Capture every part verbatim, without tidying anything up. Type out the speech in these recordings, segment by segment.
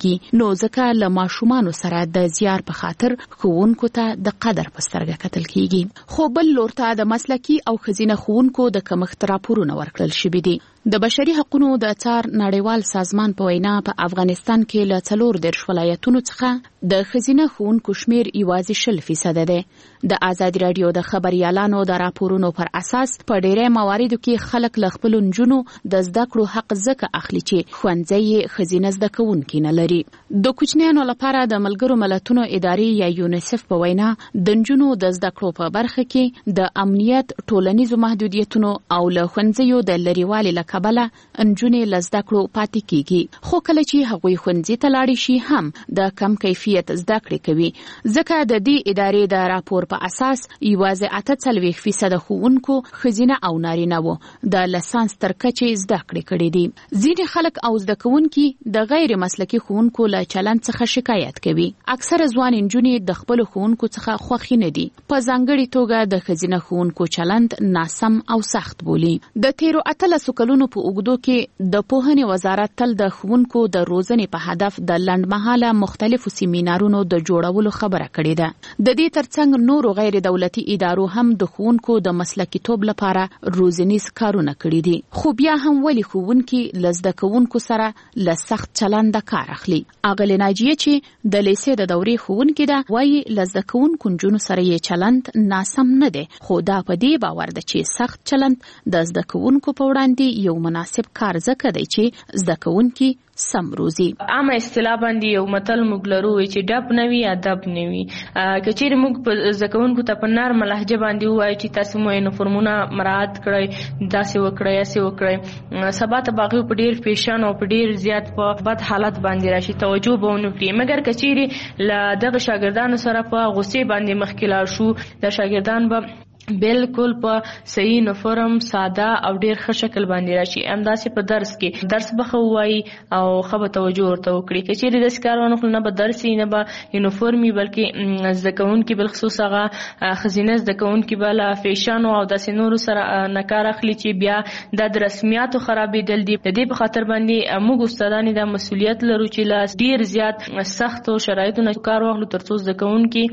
کیږي، نو ځکه له ماشومانو سره د زیار په خاطر ښوونکو ته د قدر په سترګه کتل کیږي. خو بل لور ته د مسلکي او ښځینه ښوونکو د کمښت راپورونه ورکړل شوي دي. د بشري حقوقو د څار نړیوال سازمان په وینا په افغانستان کې له څلور دېرش ولایتونو څخه د ښځینه ښوونکو شمیر یوازې شل فیصده دی. د ازادي راډیو د خبريالانو د راپورونو پر اساس په ډېری مواردو کې خلک له خپلو نجونو د زده کړو حق ځکه اخلي چې ښوونځي یې ښځینه زده کوونکي نه لري. د کوچنیانو لپاره د ملګرو ملتونو ادارې یا یونیسف په وینا د نجونو د زده کړو په برخه کې د امنیت، ټولنیزو محدودیتونو او له ښوونځیو د لرېوالي له کبله نجونې له زده کړو پاتې کیږي. خو کله چې هغوی ښوونځي ته لاړې شي هم د کم کیفیت زده کړې کوي، ځکه د دې ادارې د راپور په اساس یوازې اته څلوېښت فیصده ښوونکو ښځینه او نارینه وو د لسانس تر کچې زده کړې کړې دي. ځینې خلک او زده کوونکي د غیر مسلکي ښوونکو له چلند څخه شکایت کوي. اکثره ځوان نجونې د خپلو ښوونکو څخه خوښې نه دي، په ځانګړې توګه د ښځینه ښوونکو چلند ناسم او سخت بولي. د تیرو اتلسو کلونو په اوږدو کې د پوهنې وزارت تل د ښوونکو د روزنې په هدف د لنډمهاله مختلفو سیمینارونو د جوړولو خبره کړې ده. د دې ترڅنګ نورو غیر دولتي ادارو هم د ښوونکو د مسلکیتوب لپاره روزنیز کارونه کړي دي. خو بیا هم ولې ښوونکي له زده کوونکو سره له سخت چلنده کار اخلي؟ اغلې ناجیه چې د لیسې د دورې ښوونکې ده وایي له زده کوونکو نجونو سره یې چلند ناسم نه دی، خو دا په دې باور ده چې سخت چلند د زده کوونکو په وړاندې یو مناسب کار ځکه دی چې زده کوونکي سم روزي. عامه اصطلاح باندې یو متل موږ لرو چې ډب نه وي ادب نه وي. که چیرې موږ په زده کوونکو ته په نرمه لهجه باندې ووایو چې تاسو مو یونیفورمونه مراعات کړئ، داسې وکړئ هسې وکړئ، سبا ته به هغوی په ډېر فیشن او په ډېر زیات په بد حالت باندې راشي، توجه به ونه کړي. مګر که چیرې له دغه شاګردانو سره په غصې باندې مخکې لاړ شو، د شاګردان به بالکل په صحیح یونیفورم ساده او ډیر ښه شکل باندې راشي. همداسې په درس کې درس به ښه ووایي او ښه به توجه ورته وکړي. که چیرې داسې کار ونه کړو، نه به درس وي نه به یونیفورم وي، بلکې زده کوونکي بالخصوص هغه ښځینه زده کوونکي به له فیشنو او داسې نورو سره نه کار اخلي چې بیا دا د رسمیاتو خرابېدل دي. د دې په خاطر باندې موږ استادان دا مسؤلیت لرو چې له ډیر زیات سختو شرایطو نه کار واخلو ترڅو زده کوونکي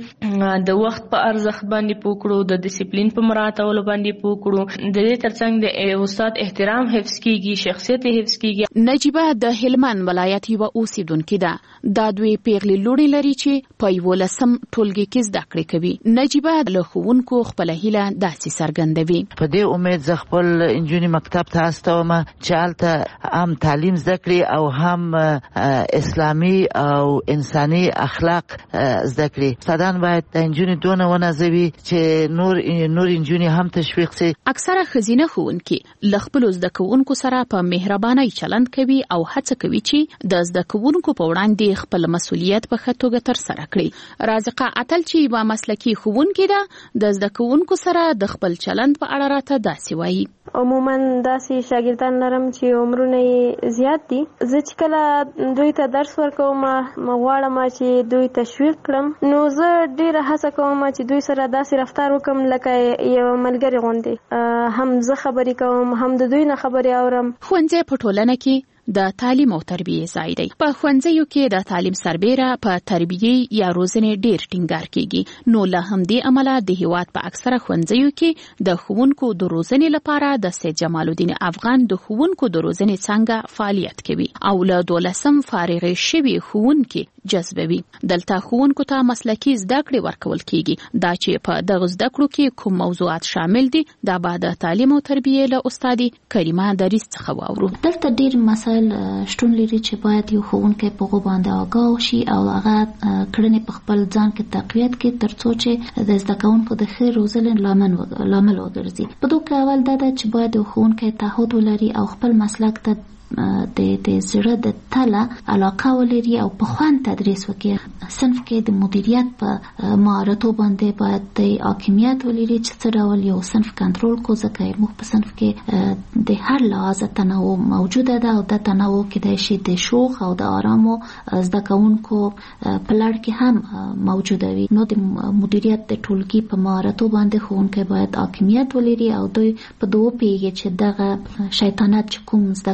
د وخت په ارزښت باندې پوه کړو، د ډیسپلین په مراعاتولو باندې پوه کړو. د دې ترڅنګ د استاد احترام حفظ کیږي، شخصیت حفظ کیږي. نجیبه د هلمند ولایت یوه اوسیدونکې ده. دا دوی پیغلې لوڼې لري چې په یولسم ټولګي کې زده کړې کوي. نجیبه له ښوونکو خپله هیله داسې څرګندوي. په دې امید زه خپل نجونې مکتب ته استوم چې هلته هم تعلیم زده کړي او هم اسلامي او انساني اخلاق زده کړي. استادان باید د نجونې دونه ونازوي چې نور نور نجونې هم تشویق سي. اکثره ښځینه ښوونکي له خپلو زده کوونکو سره په مهربانۍ چلند کوي او هڅه کوي چې د زده کوونکو په وړاندې خپل مسؤلیت په ښه توګه ترسره کړي. رازقه اتل چې یوه مسلکي ښوونکې ده، د زده کوونکو سره د خپل چلند په اړه راته داسې وایي. عموما داسې شاګردان لرم چې عمرونه یې زیات دي. زه چې کله دوی ته درس ورکوم غواړم چې دوی تشویق کړم، نو زه ډېره هڅه کوم چې دوی سره داسې رفتار وکړم لکه یو ملګری غوندې. هم زه خبرې کوم، هم د دوی نه خبرې اورم. ښوونځی په ټولنه کې د تعلیم او تربیې ځای دی. په ښوونځیو کې د تعلیم سربیره په تربیې یا روزنې ډیر ټینګار کیږي. نو له همدې امله د هیواد په اکثره ښوونځیو کې د ښوونکو د روزنې لپاره د سید جمال الدین افغان د ښوونکو د روزنې څانګه فعالیت کوي او له دولسم فارغې شوي ښوونکي جذبوي. دلته ښوونکو ته مسلکي زده کړې ورکول کیږي. دا چې په دغه زده کړو کې کوم موضوعات شامل دي، دا به د تعلیم او تربیې له استادې کریمه دریس څخه واورو. دلته ډیر مسایل شتون لري چې باید یو ښوونکی په هغو باندې آګاه شي او هغه کړنې په خپل ځان کې تقویت کړي ترڅو چې د زده کوونکو د ښې روزنې لامل وګرځي. په دوی کې اول دا ده چې باید یو ښوونکی تعهد ولري او خپل مسلک ته د د زړه د تله علاقه ولري او په خوند تدریس وکړي. صنف کې د مدیریت په مهارتو باندې باید د حاکمیت ولري چې څه ډول یو صنف کنټرول کو، ځکه موږ په صنف کې د هر لحاظه تنوع موجوده ده او د تنوع کېدای شي د شوخ او د آرامو زده کوونکو په لړ کې هم موجوده وي. نو د مدیریت د ټولګي په مهارتو باندې ښوونکی باید حاکمیت ولري او دوی په دوه پیږي چې دغه شیطنت چې کوم زده کوونکي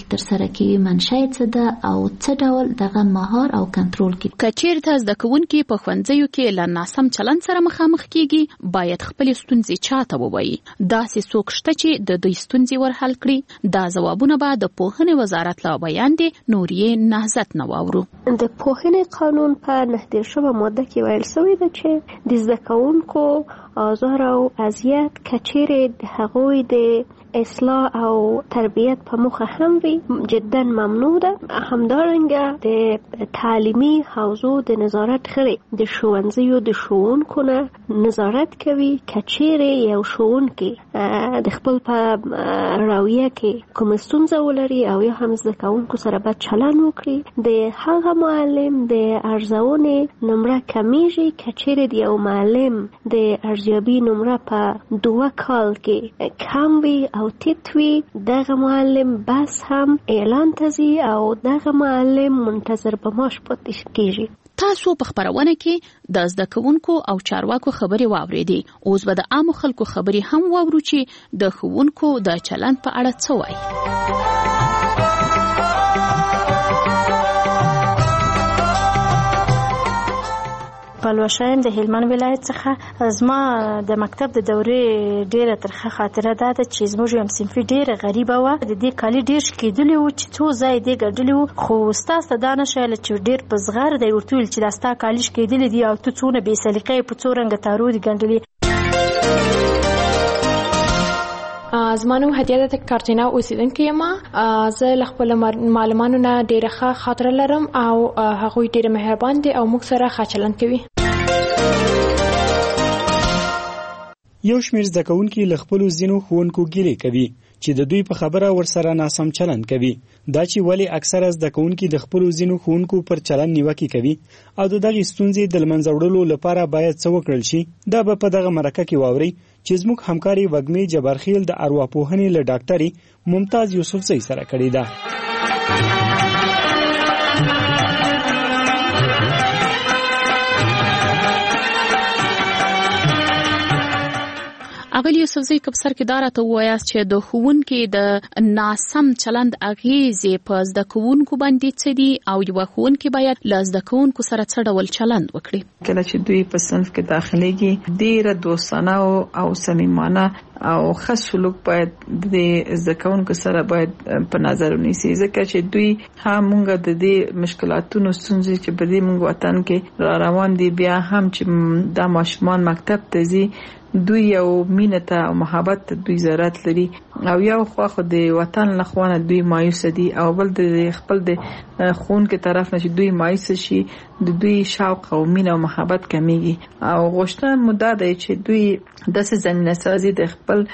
کې ترسره کوي، منشأ څه ده او څه ډول دغه مهار او کنټرول کوي. که چیرته زده کوونکي په ښوونځیو کې له ناسم چلند سره مخامخ کیږي، باید خپل ستونزې چاته ووایي. داسې څوک شته چې د دوی ستونزې ورحل کړي؟ دا ځوابونه به د پوهنې وزارت له بیان دي. نور یې نهضت نه واورو. د پوهنې قانون په نهه دېرشمه ماده کې ویل شوی ده چې د زده کوونکو آزار او اذیت که چیرې د هغوی د اصلاح او تربیت په موخه هم وي جدا ممنوع ده. همدارنګه د تعلیمي حوزو د نظارت غړي د ښوونځیو د ښوونکو نه نظارت کوي. که چیرې یو ښوونکی د خپل په رویه کې کوم ستونزه ولري او یا هم زده کوونکو سره بد چلند وکړي، د هغه معلم د ارزونې نمره کمیږي. که چیرې د یو معلم د ارزیابي نمره په دوه کال کې کم وي او ټیټ وي، دغه معلم بس هم اعلان ته ځي او دغه معلم منتظر به معاش پاتې کیږي. تاسو په خبرونه کې د زده کوونکو او چارواکو خبرې واورېدې. اوس به د عامو خلکو خبرې هم واورو چې د ښوونکو د چلند په اړه څه وایي. پلوشایم د هلمند ولایت څخه. زما د مکتب د دورې ډیره ترخه خاطره ده چې زموږ یو صنفي ډیره غریبه وه. د دې کالي ډیر شکېدلي وو چې څو ځای دې ګډلي وو، خو استاد ته دا نشویله چې ډیر په زغر دی ورته ویل چې دا ستا کالي شکېدلي دي او ته څونه بې سلیقه په څو رنګه تارو دي ګنډلي. زما نوم هدیه ده، کارتینا اوسیدونکې یم. زه له خپلو معلمانو نه ډیره ښه خاطره لرم او هغوی ډیره مهربان دي او موږ سره ښه چلند کوي. یو شمېر زده کوونکي له خپلو ځینو ښوونکو ګیلې کوي چې د دوی په خبره ورسره ناسم چلند کوي. دا چې ولې اکثره زده کوونکي د خپلو ځینو ښوونکو پر چلند نیوکې کوي او د دغې ستونزې د له منځه وړلو لپاره باید څه وکړل شي، دا به په دغه مرکه کې واورئ چې زموږ همکاري وږمې جبارخیل د ارواپوهنې له ډاکټرې ممتاز یوسفزۍ سره کړې ده. اغلی یوسفزۍ کبسر کې دا راته ووایاست چې د ښوونکي د ناسم چلند اغیزې په زده کوونکو باندې څه دي او یو ښوونکي باید له زده کوونکو سره څه ډول چلند وکړي. کله چې دوی په صنف کې داخليږي ډیره دوستانه او صمیمانه او ښه سلوک باید د زده کوونکو سره باید په نظر ونیسي، ځکه چې دوی هم موږ د دې مشکلاتونو ستونزې چې په دې موږ وطن کې را روان دي، بیا هم چې د ماشومان مکتب ته ځي، دوی یو مینه ته او محبت ته دوی ضرورت لري او یو خو خو د وطن لخوانه دوی مایوس دي او بل د خپل د خون کې طرف نه چې دوی مایوس شي، د دوی شوق او مینه او محبت کمیږي. او غوښتنه مو دا ده چې دوی داسې زمینه سازي د خپل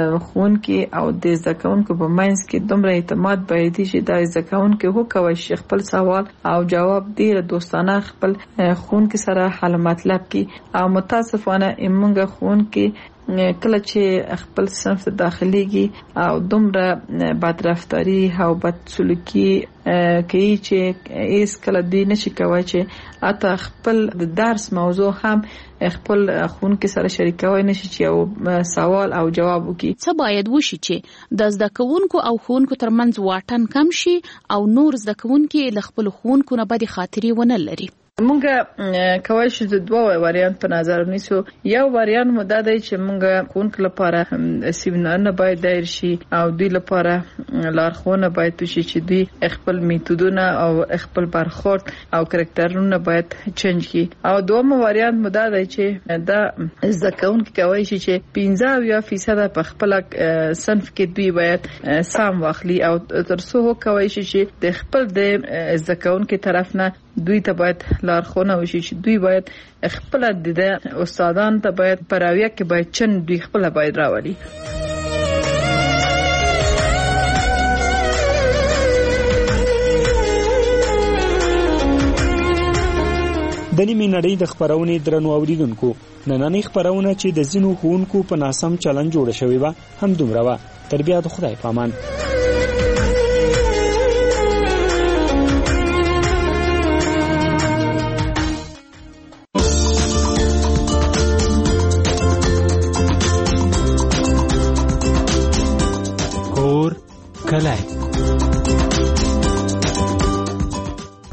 خون کې او د زده کوونکو په منځ کې دومره اعتماد باید چې د زده کوونکو وکوي شي خپل سوال او جواب ډیر دوستانه خپل خون کې سره حل مطلب کې. او متاسفانه موږ خون کې کله چې خپل صنف ته داخليږي او دومره بد رفتاری او بد سلوکي کوي چې هیڅ کله دوی نشي کوي چې اته خپل د درس موضوع هم خپل ښوونکي سره شریکوي نشي چې یو سوال او جواب وکړي. څه باید وشي چې د زده کوونکو او ښوونکو ترمنځ واټن کم شي او نور زده کوونکي له خپل ښوونکو نه بدې خاطرې ونه لري؟ مونږ کولی شو د دوه وریانت په نظر ونیسو. یو وریانت مو دا دی چې مونږ ښوونکو لپاره سیمینارونه باید دایر شي او دوی لپاره لارښوونه باید وشي چې دوی خپل میتودونه او خپل برخورد او کرکټرونه باید چینج کړي. او دویم وریانت مو دا دی چې دا زده کوونکي کولی شي چې پنځه اویا فیصد په خپل صنف کې دوی باید سم واخلي او تر څو کولی شي چې د خپل د زده کوونکي طرف نه دوی ته باید لارښوونه وشي چې دوی باید خپل د استادان ته باید پراویه کې باید چن دوی خپل باید راولي. د نیمې نړۍ د خبرونې درنو اوریدونکو، نننۍ خبرونه چې د ځینو ښوونکو په ناسم چلند جوړه شوې وه هم دومره وه. تر بیا د خدای پامان.